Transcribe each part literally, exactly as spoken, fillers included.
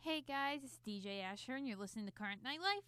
Hey guys, it's D J Asher and you're listening to Current Nightlife.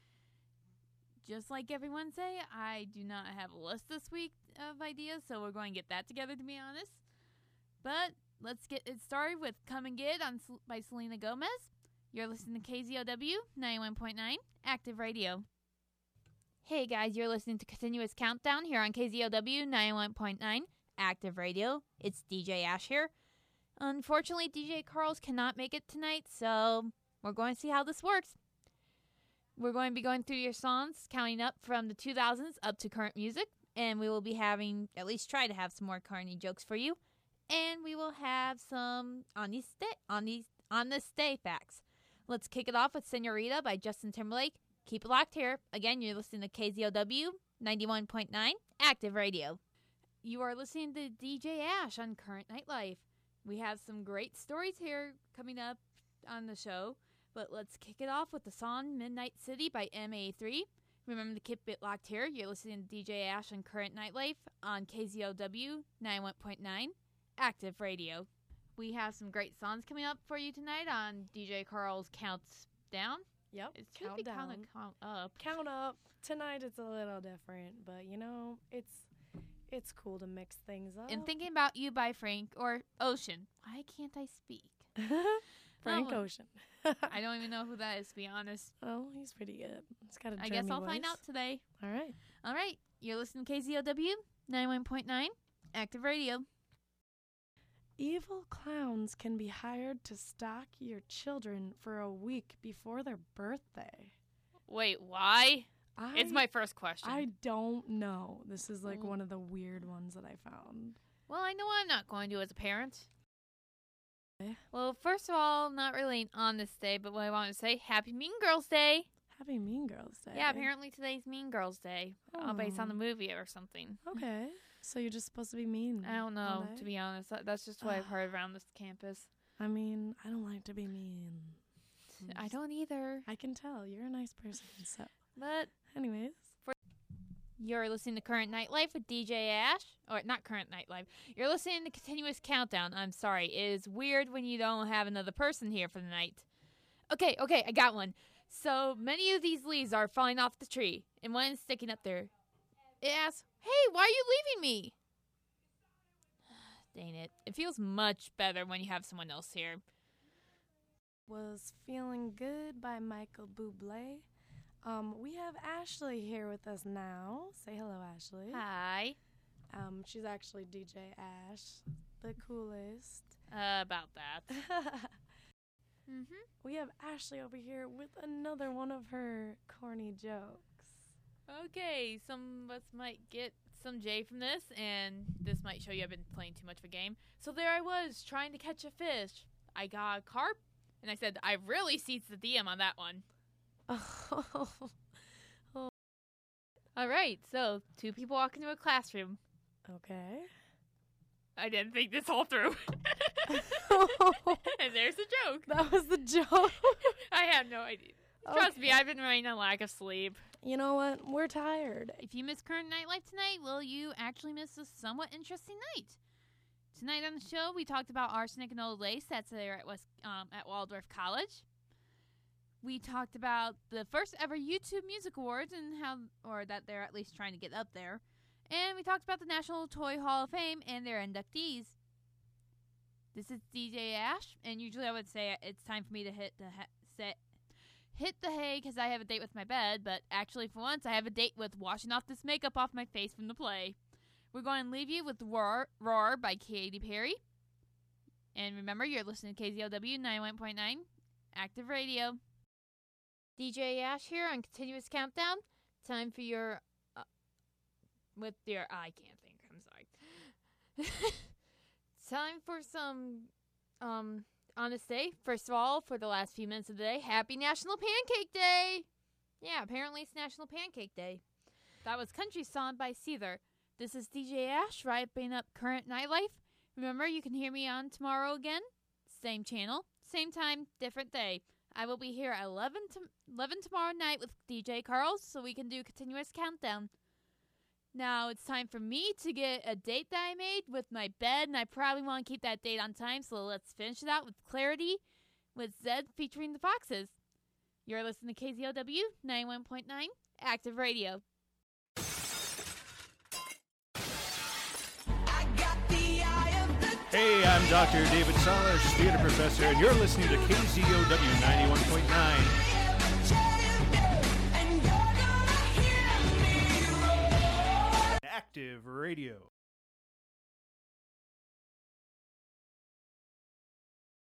Just like every Wednesday, I do not have a list this week of ideas, so we're going to get that together to be honest. But let's get it started with Come and Get on by Selena Gomez. You're listening to K Z O W ninety-one point nine Active Radio. Hey guys, you're listening to Continuous Countdown here on K Z O W ninety-one point nine Active Radio. It's D J Ash here. Unfortunately, D J Carls cannot make it tonight, so we're going to see how this works. We're going to be going through your songs, counting up from the two thousands up to current music, and we will be having, at least try to have some more Carney jokes for you, and we will have some on these stay, on these on the stay facts. Let's kick it off with Senorita by Justin Timberlake. Keep it locked here. Again, you're listening to K Z O W ninety-one point nine Active Radio. You are listening to D J Ash on Current Nightlife. We have some great stories here coming up on the show, but let's kick it off with the song Midnight City by M A three. Remember to keep it locked here. You're listening to D J Ash on Current Nightlife on K Z O W ninety-one point nine Active Radio. We have some great songs coming up for you tonight on D J Carl's Counts Down. Yep, It should count be down. Count, count up. Count up. Tonight it's a little different, but you know, it's it's cool to mix things up. And Thinking About You by Frank or Ocean. Why can't I speak? Frank Oh. Ocean. I don't even know who that is, to be honest. Oh, he's pretty good. He's got a I guess Jeremy I'll voice. find out today. All right. All right. You're listening to K Z O W ninety-one point nine Active Radio. Evil clowns can be hired to stalk your children for a week before their birthday. Wait, why? I, It's my first question. I don't know. This is like Mm. one of the weird ones that I found. well, I know I'm not going to as a parent. Eh? Well, first of all, not really on this day, but what I want to say, Happy Mean Girls Day. Happy Mean Girls Day. Yeah, apparently today's Mean Girls Day, all based on the Oh. movie or something. Okay. So you're just supposed to be mean. I don't all know, day? to be honest. That- That's just what I've heard around this campus. I mean, I don't like to be mean. I don't either. I can tell. You're a nice person. So, But anyways. you're listening to Current Nightlife with D J Ash. Or not Current Nightlife. You're listening to Continuous Countdown. I'm sorry. It is weird when you don't have another person here for the night. Okay, okay, I got one. So many of these leaves are falling off the tree, and one is sticking up there. It asks, hey, why are you leaving me? Dang it. It feels much better when you have someone else here. Was Feeling Good by Michael Bublé. Um, we have Ashley here with us now. Say hello, Ashley. Hi. Um, she's actually D J Ash, the coolest. Uh, about that. Mm-hmm. We have Ashley over here with another one of her corny jokes. Okay, some of us might get some J from this, and this might show you I've been playing too much of a game. So there I was, trying to catch a fish. I got a carp, and I said, I really seized the D M on that one. Oh, All right, so two people walk into a classroom. okay. I didn't think this all through. And there's the joke. That was the joke. I had no idea. Trust me, Okay. I've been running on lack of sleep. You know what? We're tired. If you miss Current Nightlife tonight, will you actually miss a somewhat interesting night? Tonight on the show, we talked about Arsenic and Old Lace. That's there at West um, at Waldorf College. We talked about the first ever YouTube Music Awards and how, or that they're at least trying to get up there. And we talked about the National Toy Hall of Fame and their inductees. This is D J Ash, and usually I would say it's time for me to hit the ha- set. Hit the hay because I have a date with my bed, but actually for once I have a date with washing off this makeup off my face from the play. We're going to leave you with Roar, Roar by Katy Perry. And remember, you're listening to K Z O W ninety-one point nine Active Radio. D J Ash here on Continuous Countdown. Time for your... Uh, with your... I can't think. I'm sorry. Time for some... Um... Honest Day. First of all, for the last few minutes of the day, happy National Pancake Day! Yeah, apparently it's National Pancake Day. That was Country Song by Seether. This is D J Ash, wrapping up Current Nightlife. Remember, you can hear me on tomorrow again. Same channel, same time, different day. I will be here at eleven, to eleven tomorrow night with D J Carl, so we can do Continuous Countdown. Now, it's time for me to get a date that I made with my bed, and I probably want to keep that date on time, so let's finish it out with clarity with Zed featuring the Foxes. You're listening to K Z O W ninety-one point nine Active Radio. Hey, I'm Doctor David Salas, theater professor, and you're listening to K Z O W ninety-one point nine. Active Radio.